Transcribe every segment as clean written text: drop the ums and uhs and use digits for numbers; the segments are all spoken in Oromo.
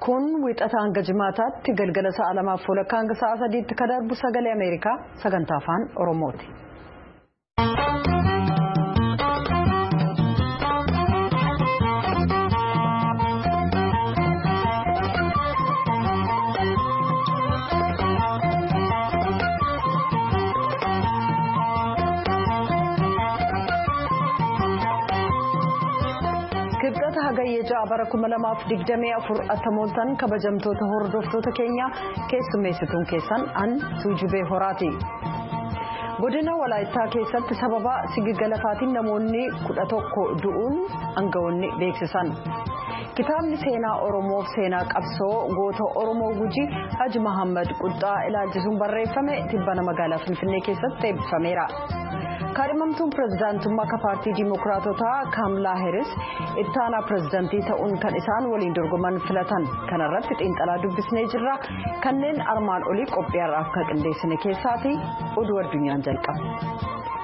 Kun wixata hanga jimaataatti galgala sa'a 2:00 hanga sa'a 3:00 kan darbu sagalee Ameerikaa sagantaa afaan Oromooti. Hagayya bara 2024 attamooltan kabajamtoota hordoftoota keenya keessummeessituun keessan an Tuujubee Horaati. Godina Walaayittaa keessatti sababa sigigalafaatiin namoonni 11 du'uun aangawoonni beeksisan. Kitaabni seenaa Oromoof seenaa qabsoo goota Oromoo Gujii Haji Mahammad Quxxaa ilaalchisuun barreeffame tibbana magaalaa Finfinnee keessatti eebbifameera. Kaadhimamtuun pirezidaantummaa paartii Dimookiraatotaa Kaamilaa Heeris itti aanaa pirezidaantii ta'uun kan isaan waliin dorgoman filatan. Kanarratti xiinxalaa dubbisnee jirra. Kanneen armaan olii qophiirraa akka qindeessine keessaati oduu addunyaan jalqaba.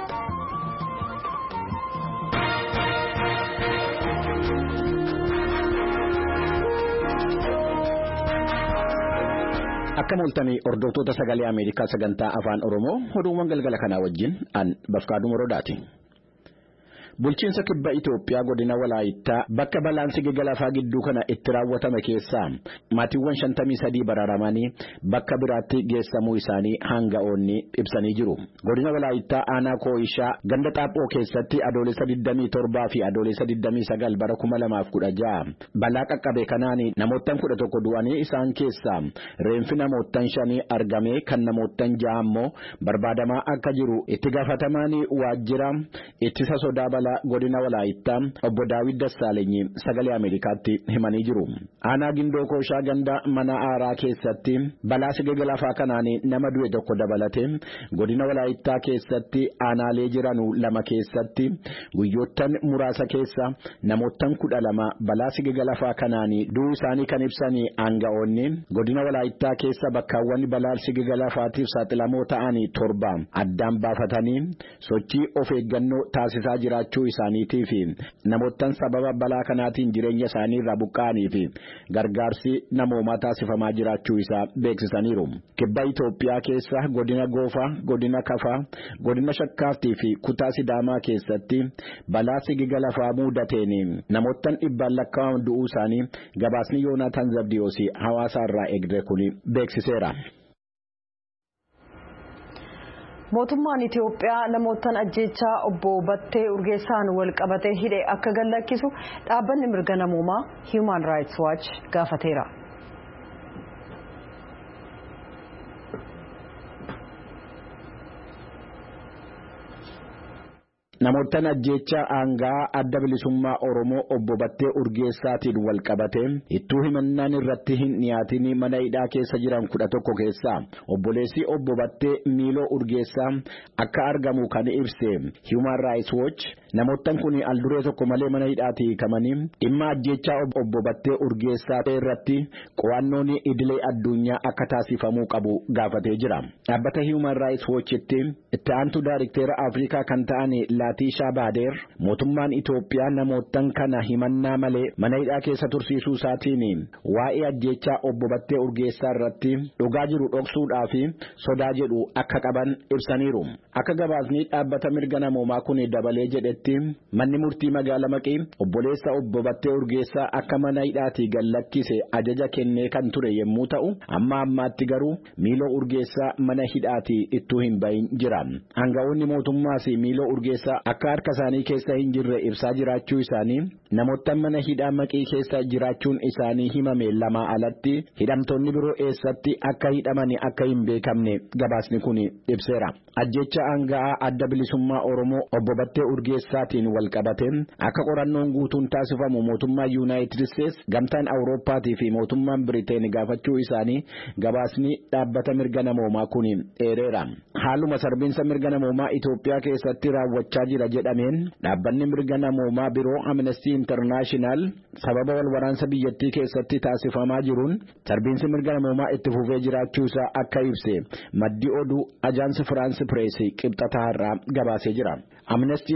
Akka mul'atanii hordoftoota sagalee Ameerikaa sagantaa afaan Oromoo oduuwwan galgala kanaa wajjin an Bafqaaduu Morodaati. Bulchiinsa kibba Itoophiyaa godina Walaayittaa bakka balaan sigigalafaa gidduu kana itti raawwatame keessaa maatiiwwan 53 bararamanii bakka biraatti geessamuu isaanii hanga'oonni ibsanii jiru. Godina Walaayittaa aanaa Kooyishaa ganda Xaaphoo keessatti adoolessa 27 fi adoolessa 29 bara 2016 balaa qaqqabe kanaan namoottan 11 du'anii isaan keessaa reenfi namoottan 5 argame kan namoottan 6 immoo barbaadamaa akka jiru itti gaafatamaan waajjira ittisa sodaa balaa godina Walaayittaa obbo Daawit Dassaalenyi sagalee Ameerikaatti himanii jiru. Aanaa Gindoo Kooshaa ganda mana aaraa keessatti balaa sigigalafaa kanaan nama du'e tokko dabalate godina Walaayittaa keessatti aanaalee jiranu 2 keessatti guyyoottan muraasa keessa namoottan 12 balaa sigigalafaa kanaan du'uu isaanii kan ibsanii aanga'oonni godina Walaayittaa keessa bakkaawwan balaa sigigalafaatiif saaxilamoo ta'anii 7 addaan baafatanii sochii of eeggannoo taasisaa jiraachuu isaaniitii fi namoottan sababa balaa kanaatiin jireenya isaanii irraa buqqa'anii fi gargaarsi namoomaa taasifamaa jiraachuu isaa beeksisaniiru. Kibba Itoophiyaa keessa godina Goofaa, godina Kafaa, godina Shakkaaftii fi kutaa Sidaamaa keessatti balaa sigigalafaa mudateen namoottan 100 lakkaa'aman du'uu isaanii gabaasni Yoonaataan Zabdiyoos hawaasa irraa eegde kun beeksiseera. Mootummaan Itoophiyaa namoottan ajjeechaa obbo Battee Urgeessaan wal qabatee hidhe akka gadhiisu dhaabbanni mirga namoomaa Human Rights Watch gaafateera. Namoottan ajjeechaa aangaa adda bilisummaa Oromoo obbo Battee Urgeessaatiin wal qabate ittuu himannaan irratti hin dhiyaatin mana hidhaa keessa jiran 11 keessaa obboleessi obbo Battee Miiloo Urgeessaa akka argamu kan ibse Human Rights Watch namoottan kun alduree tokko malee mana hidhaatii hiikamanii dhimma ajjeechaa obbo Battee Urgeessaa irratti qo'annoon idilee addunyaa akka taasifamuu qabu gaafatee jira. Dhaabbata Human Rights Watch itti aantuu daayirikteera Afrikaa kan ta'an Laatishaa Baadeer mootummaan Itoophiyaa namoottan kana himannaa malee mana hidhaa keessa tursiisuu isaatiin waa'ee ajjeechaa obbo Battee Urgeessaa irratti dhugaa jiru dhoksuudhaa fi sodaa jedhu akka qaban ibsaniiru. Akka gabaasni dhaabbata mirga namoomaa kun dabalee jedhetti manni murtii magaalaa Maqii obboleessa obbo Battee Urgeessaa akka mana hidhaatii gallakkise ajaja kennee kan ture yommuu ta'u amma ammaatti garuu Miiloo Urgeessaa mana hidhaatii ittuu hin bahin jira. Aangawoonni mootummaas Miiloo Urgeessaa akka harka isaanii keessa hin jirre ibsaa jiraachuu isaanii namoottan mana hidhaa Maqii keessa jiraachuun isaanii himame 2 alatti hidhamtoonni biroo eessatti akka hidhaman akka hin beekamne gabaasni kun ibseera. Ajjecha aangaa adda bilisummaa Oromoo obbo Battee Urgeessaatiin wal qabate akka qorannoon guutuun taasifamu mootummaa United States gamtaan Awurooppaatii fi mootummaan Biriteen gaafachuu isaanii gabaasni dhaabbata mirga namoomaa kun eereera. Haaluma sarbiinsa mirga namoomaa Itoophiyaa keessatti raawwachaa jira jedhameen dhaabbanni mirga namoomaa biroo Amnesty International sababa wal waraansa biyyattii keessatti taasifamaa jiruun sarbiinsi mirga namoomaa itti fufee jiraachuu isaa akka ibse maddi oduu Ajaansi France Press qibxataa irraa gabaasee jira. Amnesty International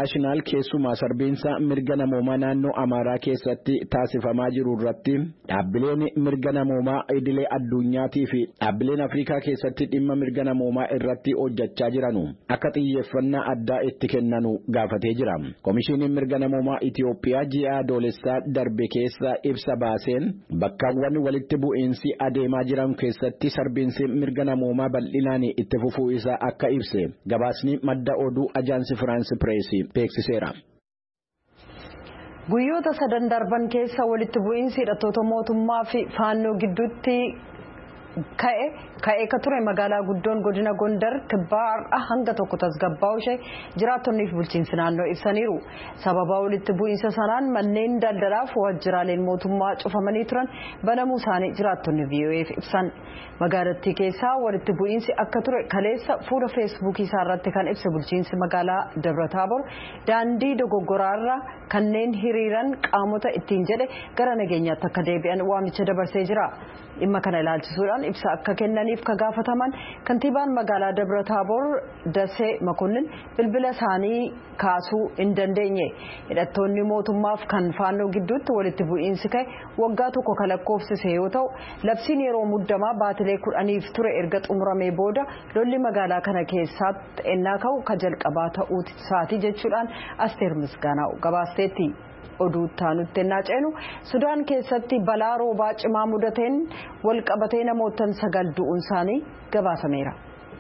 International keessumaa sarbiinsa mirga namoomaa naannoo Amaaraa keessatti taasifamaa jiru irratti dhaabbileen mirga namoomaa idilee addunyaatii fi dhaabbileen Afrikaa keessatti dhimma mirga namoomaa irratti hojjechaa jiranu akka xiyyeeffannaa addaa itti kennanu gaafatee jira. Komishiiniin mirga namoomaa Itiyoophiyaa ji'a adoolessaa darbe keessa ibsa baaseen bakkaawwan walitti bu'iinsi adeemaa jiran keessatti sarbiinsi mirga namoomaa bal'inaan itti fufuu isaa akka ibse gabaasni madda oduu ajaansi Firaansi Pireesii beeksiseera. Guyyoota 3 darban keessa walitti bu'iinsi hidhattoota mootummaa fi faannoo gidduutti ka'ee ka ture magaalaa guddoon godina Gondar kibbaarraa hanga tokko tasgabbaa'uu ishee jiraattonni fi bulchiinsi naannoo ibsaniiru. Sababa walitti bu'iinsa sanaan manneen daldalaaf waajjiraaleen mootummaa cufamanii turan banamuu isaanii jiraattonni VOA'f ibsan. Magaalattii keessaa walitti bu'iinsi akka ture kaleessa fuula feesbuukii isaa irratti kan ibse bulchiinsi magaalaa Dabra-Taabor daandii dogoggoraarra kanneen hiriiran qaamota ittiin jedhe gara nageenyaatti akka deebi'an waamicha dabarsee jira. Dhimma kana ilaalchisuudhaan ibsa akka kennaniif ka gaafataman kantiibaan magaalaa Dabra-Taabor Dasee Makonnin bilbila isaanii kaasuu hin dandeenye. Hidhattoonni mootummaaf kan faannoo gidduutti walitti bu'iinsi ka'e waggaa tokko kan lakkoofsise yoo ta'u labsiin yeroo muddamaa baatilee 10 ture erga xumuramee booda lolli magaalaa kana keessatti ennaa ka'u ka jalqabaa ta'uu isaati jechuudhaan Asteer Misgaanaa gabaasteetti. Oduu taanutti ennaa ceenu Sudaan keessatti balaa roobaa cimaa mudateen walqabatee namootan 9 du'uun isaanii gabaasameera.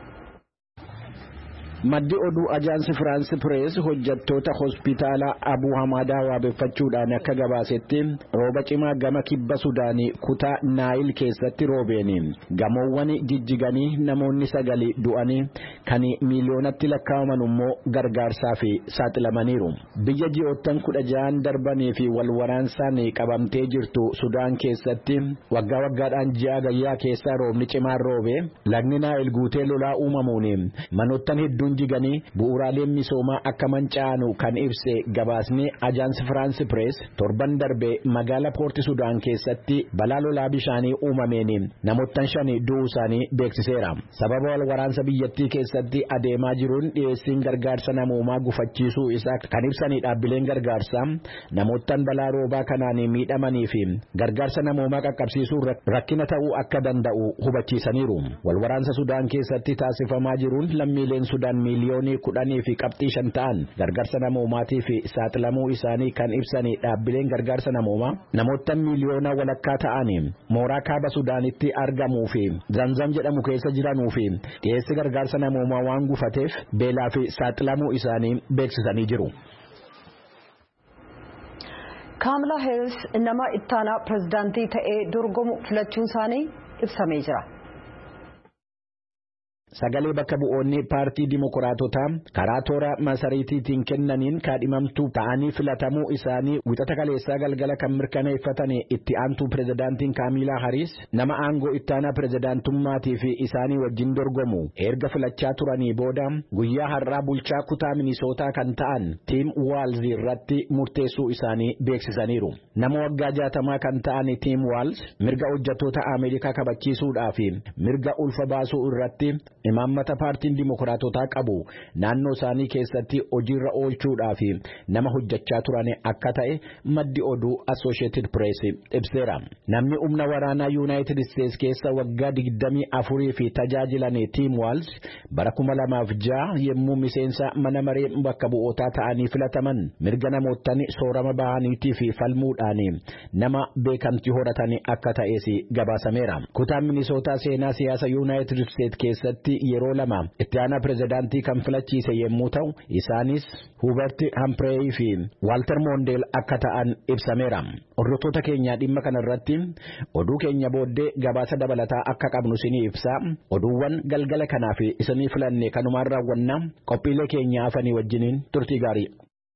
Maddi oduu ajaansi Firaansi Pirees hojjettoota hospitaala Abuu Hamadaa waabeffachuudhaan akka gabaasetti rooba cimaa gama kibba Sudaanii kutaa Naayil keessatti roobeeni gamoowwan jijjiganii namoonni 9 du'anii kan miiliyoonatti lakkaa'aman immoo gargaarsaaf saaxilamaniiru. Biyya ji'oottan 16 darbanii fi walwaraansaan qabamtee jirtu Sudaan keessatti waggaa waggaadhaan ji'a gayyaa keessaa roobni cimaan roobe lagni Naayil guutee lolaa uumamuun manoottan hedduu jiganii bu'uuraaleen misoomaa akka manca'anu kan ibse gabaasni ajaansi Firaansi Pirees torban darbe magaalaa Poorti Sudaan keessatti balaa lolaa bishaanii uumameen namoottan 5 du'uu isaanii beeksiseera. Sababa walwaraansa biyyattii keessatti adeemaa jiruun dhiyeessiin gargaarsa namoomaa gufachiisuu isaa kan ibsanii dhaabbileen gargaarsaa namoottan balaa roobaa kanaan miidhamanii fi gargaarsa namoomaa qaqqabsiisuu rakkina ta'uu akka danda'u hubachiisaniiru. Walwaraansa Sudaan keessatti taasifamaa jiruun lammiileen Sudaan miiliyoonii 10 fi qabxii 5 ta'an gargaarsa namoomaatiif saaxilamuu isaanii kan ibsanii dhaabbileen gargaarsa namoomaa namoota miiliyoona walakkaa ta'an mooraa kaaba Sudaanitti argamuu fi Zanzam jedhamu keessa jiranuu fi dhiyeessi gargaarsa namoomaa waan gufateef beelaa fi saaxilamuu isaanii beeksisanii jiru. Kamala Harris nama ittaanaa pirezidaantii ta'ee dorgomu filachuun isaanii ibsamee jira. Sagalee bakka bu'oonni paartii Dimookiraatotaa karaa toora masariitiitiin kennaniin kaadhimamtuu ta'anii filatamuu isaanii wixata kaleessaa galgala kan mirkaneeffatan itti aantuu pirezidaantiin Kaamilaa Hariis nama aangoo ittaanaa pirezidaantummaatii fi isaanii wajjin dorgomu erga filachaa turanii booda guyyaa har'aa bulchaa kutaa Minisootaa kan ta'an Tiim Waalz irratti murteessuu isaanii beeksisaniiru. Nama waggaa 60 kan ta'an Tiim Waalz mirga hojjettoota Ameerikaa kabachiisuudhaa fi mirga ulfa baasuu irratti imaammata paartiin Dimookiraatotaa qabu naannoo isaanii keessatti hojiirra oolchuudhaaf nama hojjechaa turan akka ta'e maddi oduu Associated Press ibseera. Namni humna waraanaa United States keessa waggaa 24 fi tajaajilan Tiim Waalz bara 2006 yemmuu miseensa mana maree bakka bu'ootaa ta'anii filataman mirga namoottan soorama bahaniitii fi falmuudhaan nama beekamtii horatan akka ta'es gabaasameera. Kutaan Minisootaa seenaa siyaasa United States keessatti yeroo lama itti aanaa pirezidaantii kan filachiise yemmuu ta'u isaanis Hubert Humphrey fi Walter Mondale akka ta'an ibsameera. Hordoftoota keenya dhimma kanarratti oduu keenya booddee gabaasa dabalataa akka qabnu isinii ibsa. Oduuwwan galgala kanaaf isinii filanne kanumaan raawwanna. Qophiilee keenya hafanii wajjiniin turtii gaarii.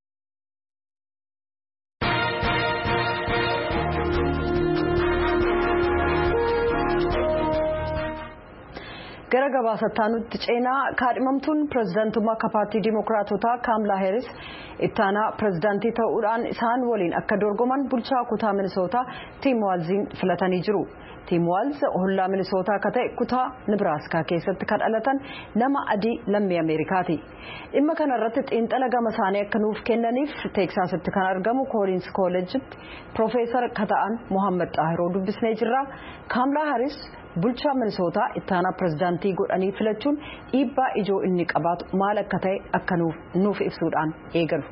Gara gabaasataa nutti ceenaa kaadhimamtuun pirezidaantummaa paartii Dimookiraatotaa Kamala Harris ittaanaa pirezidaantii ta'uudhaan isaan waliin akka dorgoman bulchaa kutaa Minisootaa Tiim Waalziin filatanii jiru. Tim Walz hollaa Minisootaa akka ta'e kutaa Nebraaskaa keessatti kan dhalatan nama adii lammii Ameerikaati. Dhimma kana irratti xiinxala gama isaanii akka nuuf kennaniif Teeksaasitti kan argamu Kooliins Kooleejitti Piroofeesar Kata'an Mohaammed Xaahiroo dubbisnee jirra. Kaamlaa Haaris bulchaa Minisootaa ittaanaa pirezidaantii godhanii filachuun dhiibbaa ijoo inni qabaatu maal akka ta'e akka nuuf ibsuudhaan eegalu.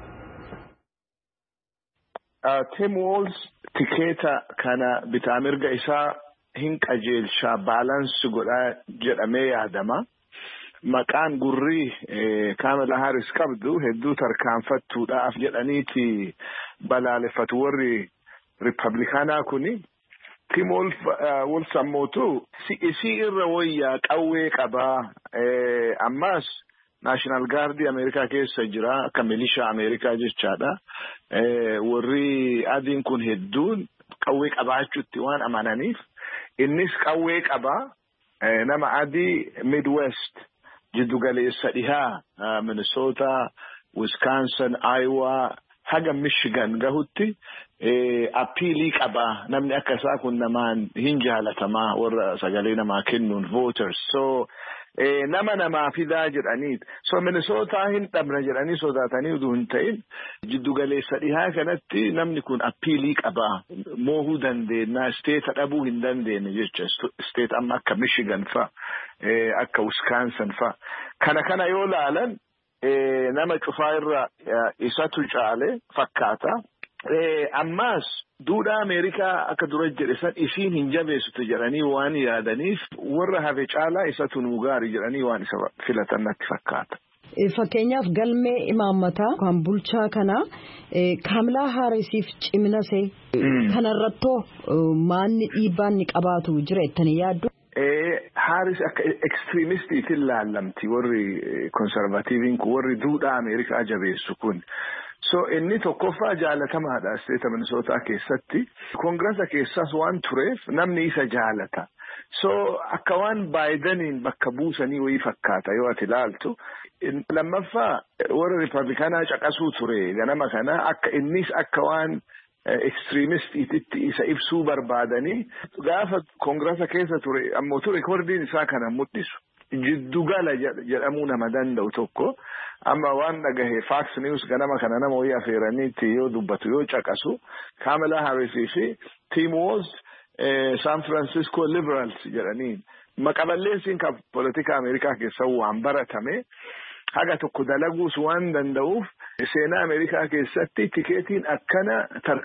Tim Walz tikeeta kana bitaa mirga isaa hin qajeelchaa baalansii godhaa jedhamee yaadama. Maqaan gurrii Kaamlaa Haaris qabdu hedduu tarkaanfattuudhaaf jedhaniiti balaaleffatu warri Riippablikaanaa kuni. Tim Walz ammootu isii irra wayyaa qawwee qabaa ammas Naashinaal Gaardii Ameerikaa keessa jira akka milishaa Ameerikaa jechaadha. Warri adiin kun hedduun qawwee qabaachuutti waan amananiif innis qawwee qabaa nama adii Midwest jiddugaleessa dhihaa Minnesota, Wisconsin, Iowa haga Michigan gahutti appiilii qabaa namni akka isaa kun namaan hin jaalatamaa warra sagalee namaa kennuun voters. So nama fidaa jedhanii so Minnesota hin dhabna jedhanii sodaatanii uduu hin ta'in jiddugaleessa dhihaa kanatti namni kun appiilii qabaa moohuu dandeenya steeta dhabuu hin dandeenye jecha steet amma akka Michigan fa akka Wisconsin fa kana yoo laalan nama cufaa irra isatu caale fakkaata. Ammas duudhaa Ameerikaa akka dura jedhe san isiin hin jabeessitu jedhanii waan yaadaniif warra hafe caalaa isatu nuu gaarii jedhanii waan isa filatan natti fakkaata. Fakkeenyaaf galmee imaammataa kan bulchaa kana Kaamlaa Haarisiif ciminasee kanarrattoo maanni dhiibbaan ni qabaatu jira jettanii yaaddu? Haaris akka ekstreemistiitiin laallamti warri konservatiiviin kun warri duudhaa Ameerikaa jabeessu kun. So inni tokkoffaa jaalatamaadha isteeta Minisootaa keessatti. Koongirasa keessas waan tureef namni isa jaalata. So akka waan Baayidaniin bakka buusanii wayii fakkaata yoo ati ilaaltu. Lammaffaa warra Riippablikaanaa caqasuu ture ganama kana akka innis akka waan ekstreemistiititti isa ibsuu barbaadanii gaafa koongirasa keessa ture ammoo ture rekoordiin isaa kana mul'isu. Jiddugala jedhamuu nama danda'u tokko amma waan dhagahe Fox News ganama kana nama wayii afeeraniitti yoo dubbatu yoo caqasu Kaamlaa Haarisii fi Tim Walz San Francisco Liberals jedhanii maqaballeessiin kan politika Ameerikaa keessa waan baratame haga tokko dalaguus waan danda'uuf seenaa Ameerikaa keessatti tikeetiin akkana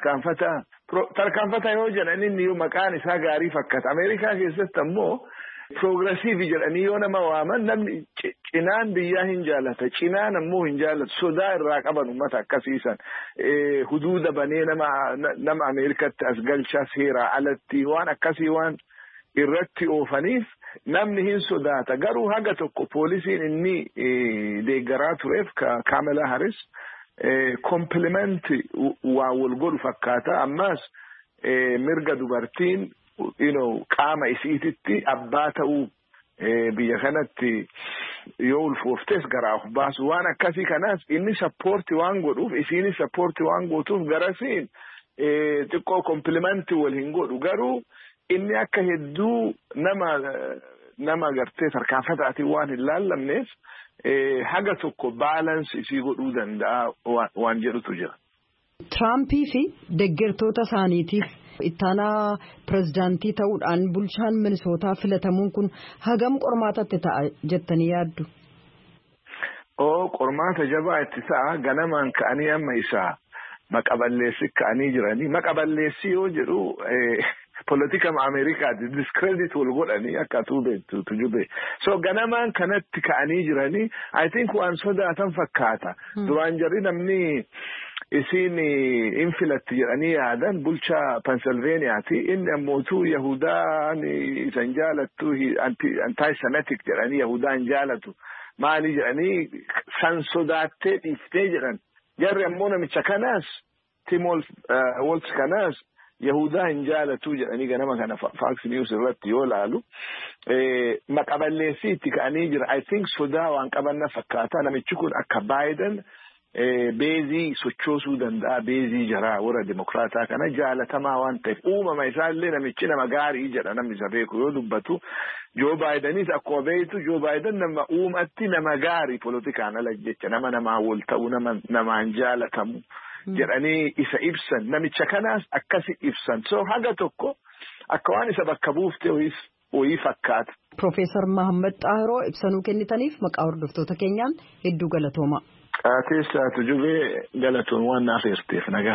tarkaanfata yoo jedhan inni maqaan isaa gaarii fakkaata. Ameerikaa keessatti ammoo Progressive jedhanii yoo nama waaman namni cinaan biyyaa hin jaalata cinaan ammoo hin jaalatu sodaa irraa qaban uummata akkasiisan huduuda banee nama Ameerikaatti as galchaa seeraa alatti waan akkasii waan irratti oofaniif namni hin sodaata garuu haga tokko poolisiin inni deeggaraa tureef Kaamlaa Haaris komplimenti waa wal godhu fakkaata ammas mirga dubartiin qaama isiititti abbaa ta'uu biyya kanatti yoo ulfooftes garaa of baasu waan akkasii kanaas inni sappoortii waan godhuuf isiinis sappoortii waan gootuuf garasiin xiqqoo komplimenti wal hin godhu garuu inni akka hedduu nama gartee tarkaanfataatiin waan hin laallamneef haga tokko baalansi isii godhuu danda'a waan jedhutu jira. Tiraampii fi deeggartoota isaaniitiif ittaanaa pirezidaantii ta'uudhaan bulchaan Minisootaa filatamuun kun hagam qormaatatti ta'a jettanii yaaddu? Qormaata jabaa itti ta'a ganamaan ka'anii amma isaa maqaballeessi ka'anii jiranii maqaballeessi yoo jedhu politika Ameerikaatti discredit wal godhanii akka beektu tujube. So ganamaan kanatti ka'anii jiranii I think waan sodaatan fakkaata. Duraan jarri namni isiin infilatti jedhanii yaadan bulchaa Pennsylvaniaati inni ammootuu Yahudaan isan jaalattu anti-Semitic jedhanii Yahudaan jaalatu maali jedhanii san sodaattee dhiiftee jedhan jarri ammoo namicha kanaas Tim Walz kanaas Yahudaa hin jaalatu jedhanii ganama kana Fox News irratti yoo laalu maqaballeessii itti ka'anii jira I think sodaa waan qabanna fakkaata namichi kun akka Biden beezii sochoosuu danda'a beezii jaraa warra dimokraataa kana jaalatamaa waan ta'eef uumama isaallee namichi nama gaarii jedha namni isa beeku yoo dubbatu Joo Baayidenis akkuma beektu Joo Baayiden nama uumatti nama gaarii poolitikaan ala jecha nama namaa wal ta'u namaan jaalatamu jedhanii isa ibsan namicha kanaas akkasi ibsan so haga tokko akka waan isa bakka buufte wayii fakkaata. Profeesar Mahammad Xaahiroo ibsanuu kennitaniif maqaa hordoftoota keenyaan hedduu galatooma. Qaateessaa tujubee galatoon waan naaf eerteef nagaa.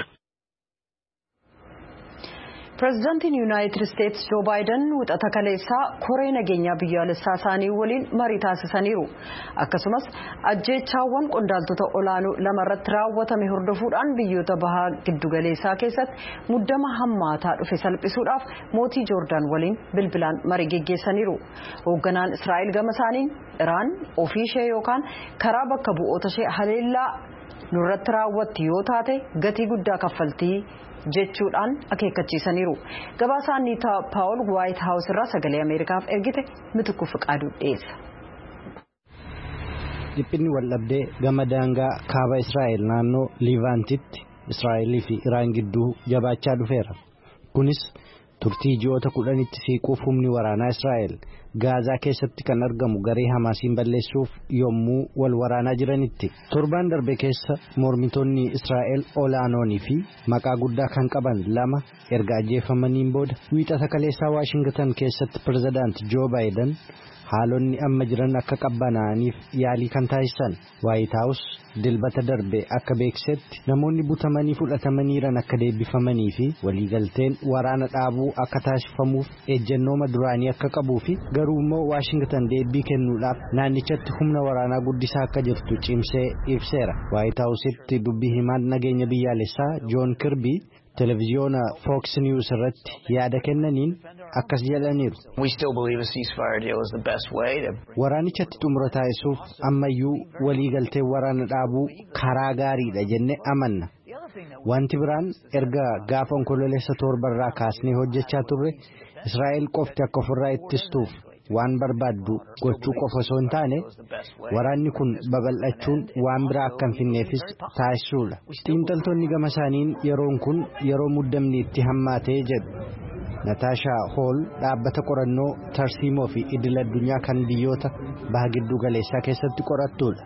Pireezidaantiin Yuunaayitid Isteetsi Joo Baayiden wixata kaleessaa koree nageenyaa biyyaalessaa isaanii waliin marii taasisaniiru. Akkasumas ajjeechaawwan qondaaltota olaanoo lamarratti raawwatame hordofuudhaan biyyoota bahaa giddugaleessaa keessatti muddama hammaataa dhufe salphisuudhaaf mootii Joordaan waliin bilbilaan marii geggeessaniiru. Hoogganaan Israa'el gama isaaniin Iraan ofii ishee yookaan karaa bakka bu'oota ishee haleellaa nurratti raawwatti yoo taate gatii guddaa kaffaltii jechuudhaan akeekkachiisaniiru. Gabaasaan Niitaa Paawul Waayit Haawus irraa sagalee Ameerikaaf ergite Mitukuu Fiqaaduu dhiyeessa. Dhiphinni waldhabdee gama daangaa kaaba Israa'el naannoo Liivaantitti Israa'elii fi Iraan gidduu jabaachaa dhufeera. Kunis turtii ji'oota 10tti siiquuf humni waraanaa Israa'el Gaazaa keessatti kan argamu garee Hamaasiin balleessuuf yommuu wal waraanaa jiranitti. Torbaan darbe keessa mormitoonni Israa'el olaanoonii fi maqaa guddaa kan qaban lama erga ajjeefamaniin booda wiixata kaleessaa Waashingtan keessatti pireezidaanti Joo Baayiden haalonni amma jiran akka qabbanaa'aniif yaalii kan taasisan. Waayit Haawus dilbata darbe akka beeksisetti namoonni butamanii fudhatamaniiran akka deebifamanii fi waliigalteen waraana dhaabuu akka taasifamuuf ejjennooma duraanii akka qabuu fi garuu immoo Waashingtan deebii kennuudhaaf naannichatti humna waraanaa guddisaa akka jirtu cimsee ibseera. Waayit Haawusitti dubbii himaan nageenya biyyaalessaa Joon Kirbii televiziyoona Fox News irratti yaada kennaniin akkas jedhaniiru. Waraanichatti xumura taasisuuf ammayyuu waliigaltee waraana dhaabuu karaa gaariidha jennee amanna. Wanti biraan erga gaafa onkololeessa torbarraa kaasnee hojjechaa turre Israa'el qofti akka ofirraa ittistuuf waan barbaaddu gochuu qofa osoo hin taane waraanni kun babal'achuun waan biraa akka hin finneefis taasisuudha. Xiinxaltoonni gama isaaniin yeroon kun yeroo muddamni itti hammaatee jedhu. Nataashaa Hool dhaabbata qorannoo tarsiimoo fi idil addunyaa kan biyyoota baha giddu galeessaa keessatti qorattuudha.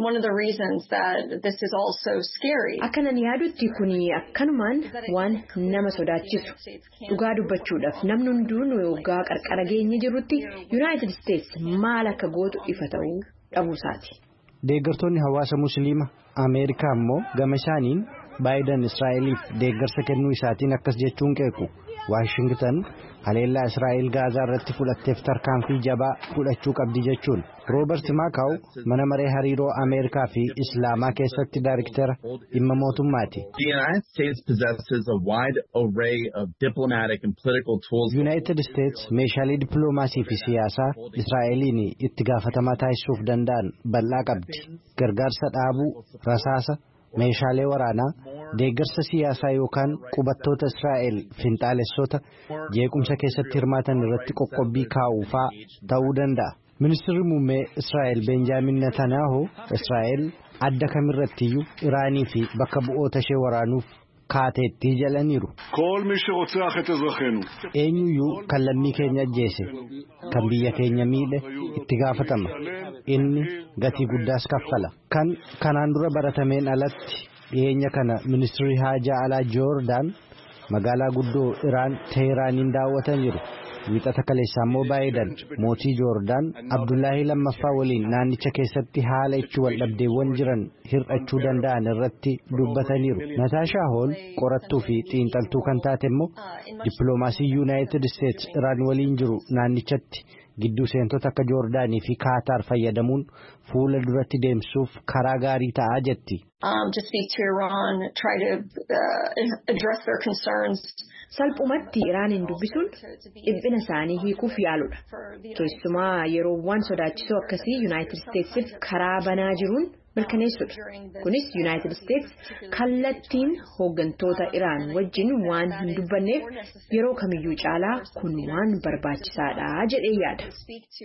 Akkanan yaadutti kuni akkanumaan waan nama sodaachisu. Dhugaa dubbachuudhaaf namni hunduu waggaa qarqara geenye jirutti Yuunaayitid Isteetsi maal akka gootu ifa ta'uu dhabuusaati. Deeggartoonni hawaasa musliima Ameerikaa immoo gama isaaniin Baayiden Israa'eliif deeggarsa kennuu isaatiin akkas jechuun qeequ. Waashingtan haleellaa Israa'el Gaazaa irratti fudhatteef tarkaanfii jabaa fudhachuu qabdi jechuun. Roobert Maakaw mana maree hariiroo Ameerikaa fi Islaamaa keessatti daariktera dhimma mootummaati. Yuunaayitid Isteetsi meeshaalee dippiloomaasii fi siyaasaa Israa'eliin itti gaafatamaa taasisuuf danda'an bal'aa qabdi. Gargaarsa dhaabuu, rasaasa, meeshaalee waraanaa, deeggarsa siyaasaa yookaan qubattoota Israa'el finxaalessota jeequmsa keessatti hirmaatan irratti qoqqobbii kaa'uufaa ta'uu danda'a. Ministeerri muummee Israa'el Benjaamin Netanyahu Israa'el adda kamirrattiyyuu Iraanii fi bakka bu'oota ishee waraanuuf kaateetti jedhaniiru. Eenyuyyuu kan lammii keenya ajjeese kan biyya keenya miidhe itti gaafatama. Inni gatii guddaas kaffala. Kanaan dura baratameen alatti dhiyeenya kana ministeerri haajaa alaa Joordaan magaalaa guddoo Iraan Teeraaniin daawwatan jiru. Wiixata kaleessaa immoo Baayiden mootii Joordaan Abdullaahii lammaffaa waliin naannicha keessatti haala itti waldhabdeewwan jiran hir'achuu danda'an irratti dubbataniiru. Nataashaa Hool qorattuu fi xiinxaltuu kan taate immoo dippiloomaasii Yuunaayitid Isteetsi Iraan waliin jiru naannichatti gidduu seentota akka Joordaanii fi Kaataar fayyadamuun fuula duratti deemsuuf karaa gaarii ta'aa jetti. Salphumatti Iraaniin dubbisuun dhiphina isaanii hiikuuf yaaludha. Keessumaa yeroo waan sodaachisoo akkasii Yuunaayitid Isteetsiif karaa banaa jiruun mirkaneessudha. Kunis Yuunaayitid Isteetsi kallattiin hooggantoota Iraan wajjin waan hin dubbanneef yeroo kamiyyuu caalaa kun waan barbaachisaadha jedhee yaada.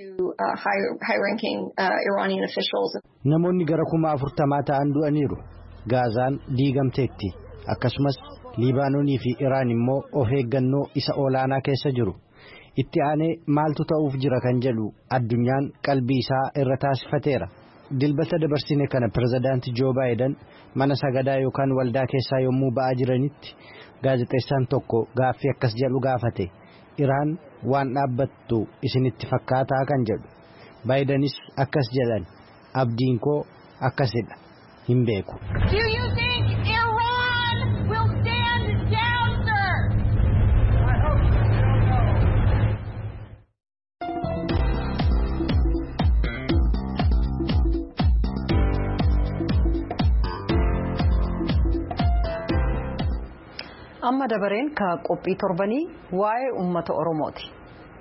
Namoonni gara 40,000 ta'an du'aniiru. Gaazaan diigamteetti. Akkasumas Libaanoonii fi Iraan immoo of eeggannoo isa olaanaa keessa jiru. Itti aanee maaltu ta'uuf jira kan jedhu addunyaan qalbii isaa irra taasifateera. Dilbata dabarsine kana pirezidaantii Joo Baayiden mana sagadaa yookaan waldaa keessaa yommuu ba'aa jiranitti gaazexeessaan tokko gaaffii akkas jedhu gaafate. Iraan waan dhaabbattu isinitti fakkaataa kan jedhu. Baayidenis akkas jedhan. Abdiin koo akkasidha. Hin beeku. Amma dabareen ka qophii torbanii waa'ee uummata Oromooti.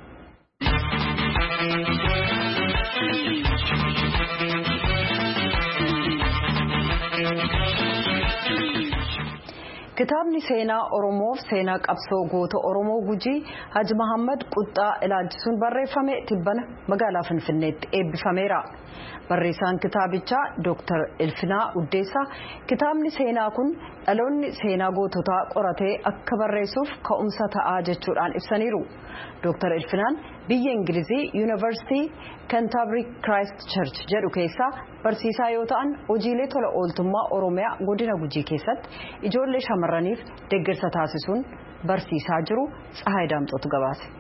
Kitaabni seenaa Oromoof seenaa qabsoo goota Oromoo Gujii Haji Mahammad Quxxaa ilaalchisuun barreeffame tibbana magaalaa Finfinneetti eebbifameera. Barreessaan kitaabichaa Dr. Ilfinaa Uddeessaa kitaabni seenaa kun dhaloonni seenaa goototaa qoratee akka barreessuuf ka'umsa ta'aa jechuudhaan ibsaniiru. Dr. Ilfinaan biyya Ingilizii Yuunivarsiitii Canterbury Christ Church jedhu keessaa barsiisaa yoo ta'an hojiilee tola ooltummaa Oromiyaa godina Gujii keessatti ijoollee shamarraniif deeggarsa taasisuun barsiisaa jiru. Tsahaay Daamxootu gabaase.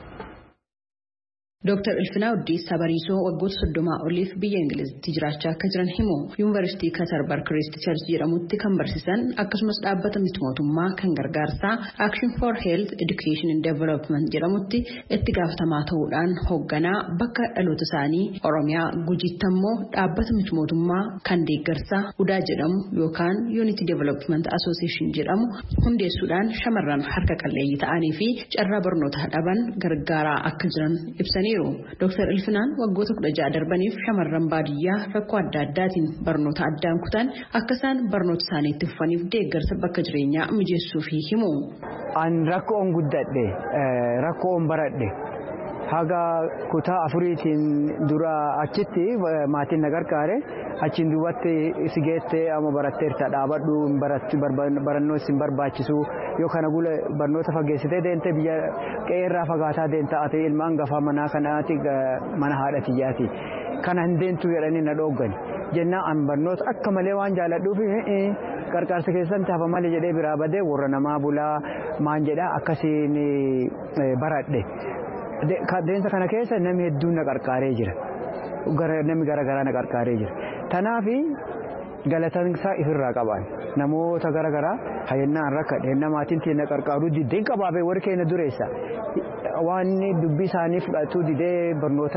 Dr. Ilfinaa Uddeessaa Bariisoo waggoota 30 oliif biyya Ingilizitti jiraachaa akka jiran himu. Yuunivarsiitii Canterbury Christ Church jedhamutti kan barsiisan akkasumas dhaabbata miti mootummaa kan gargaarsaa Action for Health Education and Development jedhamutti itti gaafatamaa ta'uudhaan hoogganaa bakka dhaloota isaanii Oromiyaa Gujiitti ammoo dhaabbata miti mootummaa kan deeggarsaa Udaa jedhamu yookaan Unity Development Association jedhamu hundeessuudhaan shamarran harka qalleeyyii ta'anii fi carraa barnoota dhaban gargaaraa akka jiran ibsanii. Dr. Ilfinaan waggoota 16 darbaniif shamarran baadiyyaa rakkoo adda addaatiin barnoota addaan kutan akka isaan barnoota isaanii itti fufaniif deeggarsa bakka jireenyaa mijeessuu fi himu. An rakkoon guddadhe rakkoon baradhe haga kutaa afuriitiin dura achitti maatiin na gargaare achiin duubatti sigeettee amma baratteerta dhaabadhu barannoo isin barbaachisu yoo kana gula barnoota fageessitee deemtee biyya qe'eerraa fagaataa deemta ati ilmaan gafaa manaa kanaati mana haadha tiyyaati kana hin deemtu jedhanii na dhooggan jennaan an barnoota akka malee waan jaaladhuuf qarqaarsa keessatti hafa malee jedhee biraa badee warra namaa bulaa maan jedhaa akkasiin baradhe. Deemsa kana keessa namni hedduun na qarqaaree jira. Namni garaagaraa na qarqaaree jira. Kanaaf galataan isaa ifirraa qaban namoota garaagaraa hayyannaan rakkadhe namaatiin na qarqaaruu diddeen qabaabee warri keenya dureessa. Waan dubbii isaanii fudhatu didee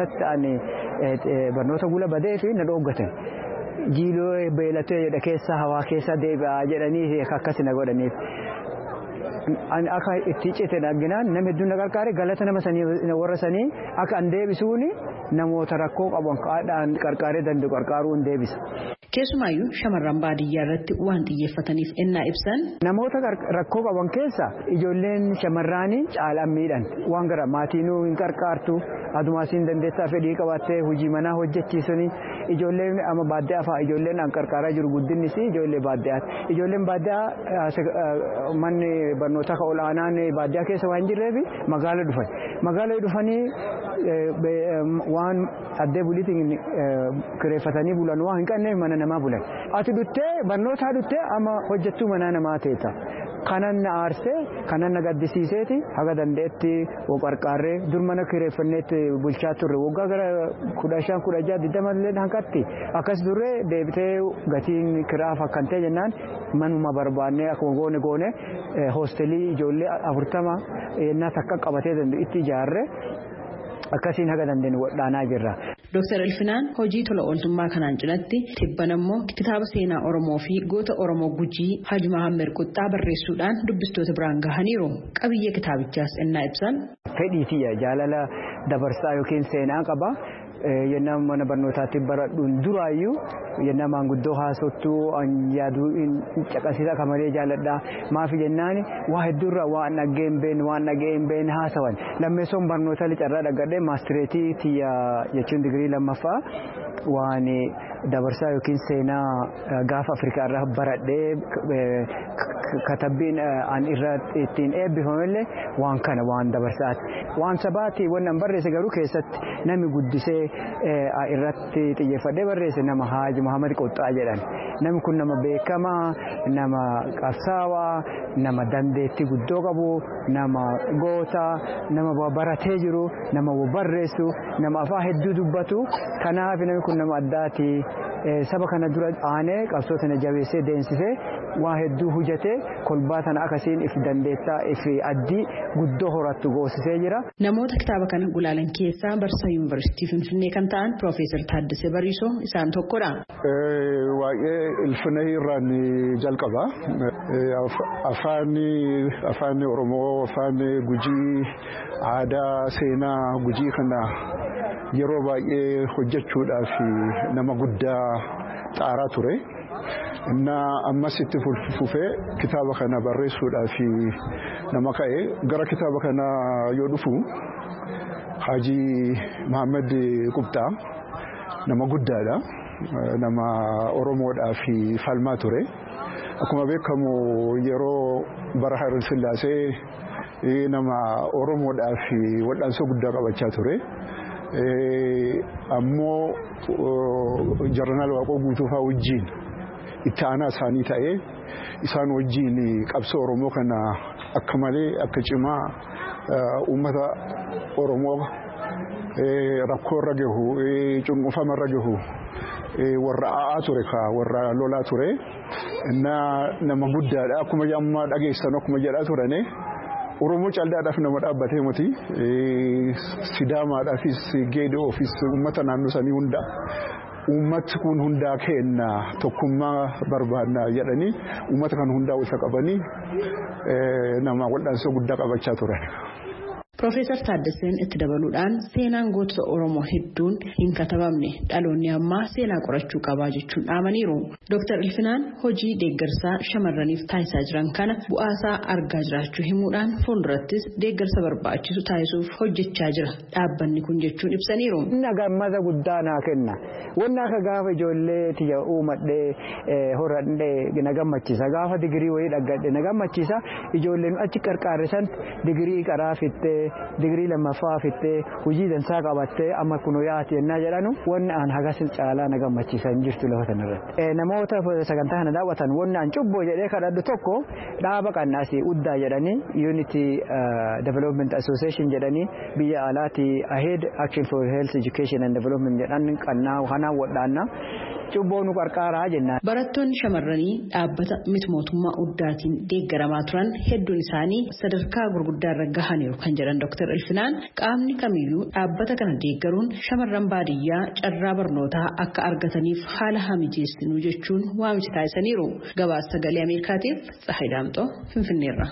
barnoota gula badee fi na dhooggatan. Jiiloo beelatee jedha keessa hawaa keessa deebi'aa jedhanii akkasi na godhaniif. Akka itti cite dhaginaan nama hedduun na qarqaare galata nama sanii warra sanii akka an deebisuun namoota rakkoo qaban kaadhaan qarqaaree danda'u qarqaaruun deebisa. Keessumaayyuu shamarran baadiyyaa irratti waan xiyyeeffataniif ennaa ibsan. Namoota rakkoo qaban keessa ijoolleen shamarraanii caalaan miidhan waan gara maatiinuu hin qarqaartu adumaasiin dandeettaa fedhii qabattee hojii manaa hojjechiisanii ijoolleen amma baadiyyaa fa'aa ijoolleen an qarqaaraa jiru guddinnis ijoollee baadiyyaati. Ijoolleen baadiyyaa manni barnootaa olaanaan baadiyyaa keessa waan jirreef magaala dhufan. Magaala dhufanii waan addee buliitiin kireeffatanii bulan waan hin qabneef mana namaa bulan. Ati dhuttee barnootaa dhuttee amma hojjettuu mana namaa teeta. Kanan na aarsee kanan na gaddisiiseeti haga dandeetti qarqaarree dur mana kireeffanneetti bulchaa turre waggaa gara 15 16 20 hankatti akkas durree deebitee gatiin kiraaf akkantee jennaan manuma barbaannee akkuma goone hoostelii ijoollee 40 yennaa takka qabatee danda'u itti ijaarre akkasiin haga dandeenyu wadhaanaa jirra. Dr. Ilfinaan hojii tola ooltummaa kanaan cinatti tibban ammoo kitaaba seenaa Oromoo fi goota Oromoo Gujii Haji Mahammad Quxxaa barreessuudhaan dubbistoota biraan gahaniiru. Qabiyyee kitaabichaas ennaa ibsan. Fedhiitiyya jaalala dabarsaa yookiin seenaa qaba. yennaa mana barnootaatti baradhuun duraayyuu yennaa maanguddoo haasottuu yaaduu caqasiisa kamalee jaalladha. Maafi jennaan waa hedduurraa waan dhagee hin beekne waan dhagee hin beekne haasawan. Lammeessoon barnoota carraa dhaggadhee maastireetii tiyya jechuun digirii lammaffaa waan dabarsaa yookiin seenaa gaafa Afrikaa irraa baradhee katabbiin an irra ittiin eebbifamellee waan kana waan dabarsaati. Waan sabaati wannan barreesse garuu keessatti namni guddisee irratti xiyyeeffadhee barreesse nama Haaji Muhammad Qoxxaa jedhan. Namni kun nama beekamaa, nama qabsaawaa, nama dandeettii guddoo qabu, nama gootaa, nama baratee jiru, nama barreessu, nama afaan hedduu dubbatu. Kanaaf namni kun nama addaati. Saba kana dura aanee qabsoota na jabeessee deensisee waa hedduu hojjetee kolbaa sana akkasiin if dandeettaa if addii guddoo horattu goosisee jira. Namoota kitaaba kana gulaalan keessaa barsiisaa yuunivarsiitii Finfinnee kan ta'an Piroofeesar Taaddasee Bariisoo isaan tokkodha. Waa'ee ilfina irraan jalqaba. Afaan Oromoo, afaan Gujii, aadaa, seenaa Gujii kana yeroo baay'ee hojjechuudhaaf nama guddaa xaaraa ture. Ammas itti fufee kitaaba kana barreessuudhaaf nama ka'e gara kitaaba kana yoo dhufu Haaji Muhammad Qoxxaa nama guddaadha. Nama Oromoodhaaf falmaa ture. Akkuma beekamu yeroo bara Haayile Sillaasee nama Oromoodhaaf wal'aansoo guddaa qabachaa ture. Ammoo Jeneraal Waaqoo Guutuufaa wajjin itti aanaa isaanii ta'ee isaan wajjin qabsoo Oromoo kana akka malee akka cimaa uummata Oromoo rakkoo irra gahu cunqurfama irra gahu warra aa'aa ture warra lolaa ture nama guddaadha. Akkuma amma dhageessan akkuma jedhaa turane Oromoo caldaadhaaf nama dhaabbatee miti Sidaamaadhaafis Geedoo'oofis uummata naannoo sanii hunda uummati kun hundaa kenna tokkummaa barbaadna jedhanii uummata kan hundaa walitti qabanii nama wal'aansoo guddaa qabachaa turan. Piroofeesar Taaddaseen itti dabaluudhaan seenaan gootota Oromoo hedduun hin katabamne dhaloonni ammaa seenaa qorachuu qabaa jechuun dhaamaniiru. Dr. Ilfinaan hojii deeggarsaa shamarraniif taasisaa jiran kana bu'aasaa argaa jiraachuu himuudhaan fuuldurattis deeggarsa barbaachisu taasisuuf hojjechaa jira dhaabbanni kun jechuun ibsaniiru. Gammada guddaa naa kenna. Wanni akka gaafa ijoollee tiyya uumadhee horadhee na gammachiisa. Gaafa digirii wayii dhaggadhe na gammachiisa. Ijoolleen achi qarqaarrisan digirii qaraa fittee digirii lammaffaa fittee hojii dansaa qabattee amma kun yaati yennaa jedhanu wanni aan hagas caalaa na gammachiisa hin jirtu lafa kanarratti. Namoota sagantaa kana daawwatan wanni aan cubboo jedhee kadhadhu tokko dhaaba qannaasii uddaa jedhanii Unity Development Association jedhanii biyya alaati Ahead Action for Health Education and Development jedhan qannaa kanaan wadhaannaa cubboo nu qarqaaraa jennaan. Barattoonni shamarranii dhaabbata miti mootummaa uddaatiin deeggaramaa turan hedduun isaanii sadarkaa gurguddaa irra gahaniiru kan jedhan Dr. Ilfinaan qaamni kamiyyuu dhaabbata kana deeggaruun shamarran baadiyyaa carraa barnootaa akka argataniif haala hamijeessinu jechuun waamicha taasisaniiru. Gabaasa sagalee Ameerikaatiif Tsahayi Daamxoo Finfinneerra.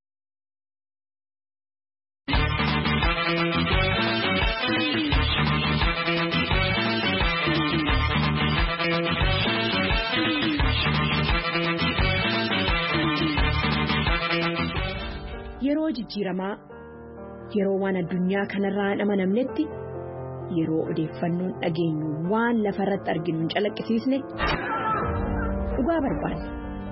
Yeroo jijjiiramaa yeroo waan addunyaa kanarraa hin amanamnetti yeroo odeeffannoon dhageenyu waan lafarratti arginu hin calaqqisiisne dhugaa barbaanna.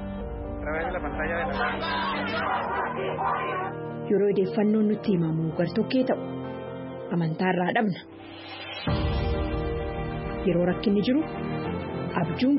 Yeroo odeeffannoon nutti himamu gartokkee ta'u amantaarraa dhabna. Yeroo rakkinni jiru abjuun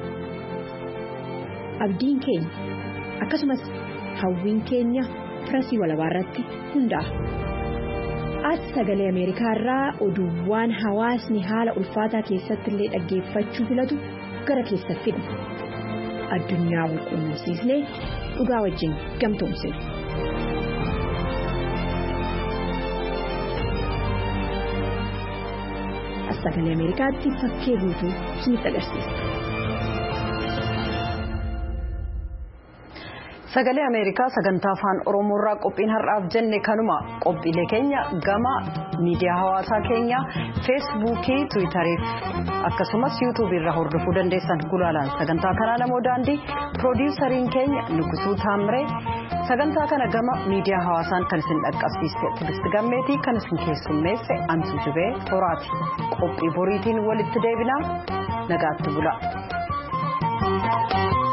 keenya akkasumas hawwiin keenya Firasii walabaa irratti hundaa'a. As sagalee Ameerikaa irraa oduuwwan hawaasni haala ulfaataa keessatti illee dhaggeeffachuu filatu gara keessatti fidna. Addunyaa wal quunnamsiisnee dhugaa wajjin gamtoomsina. As sagalee Ameerikaatti fakkee guutuu isinitti agarsiisa. Sagalee Ameerikaa sagantaa afaan Oromoorraa qophiin har'aaf jenne kanuma qophiilee keenya gama miidiyaa hawaasaa keenya feesbuukii tiwiitarii akkasumas yuutuubii irraa hordofuu dandeessan gulaalaan sagantaa kanaa namoo daandii piroodiisariin keenya Nugusuun Taamree sagantaa kana gama miidiyaa hawaasaan kan isin dhaqqabsiiste Tigisti Gammeetii kan isin keessummeesse Antuu Jibee Horaati qophii boriitiin walitti deebinaa nagaatti bula.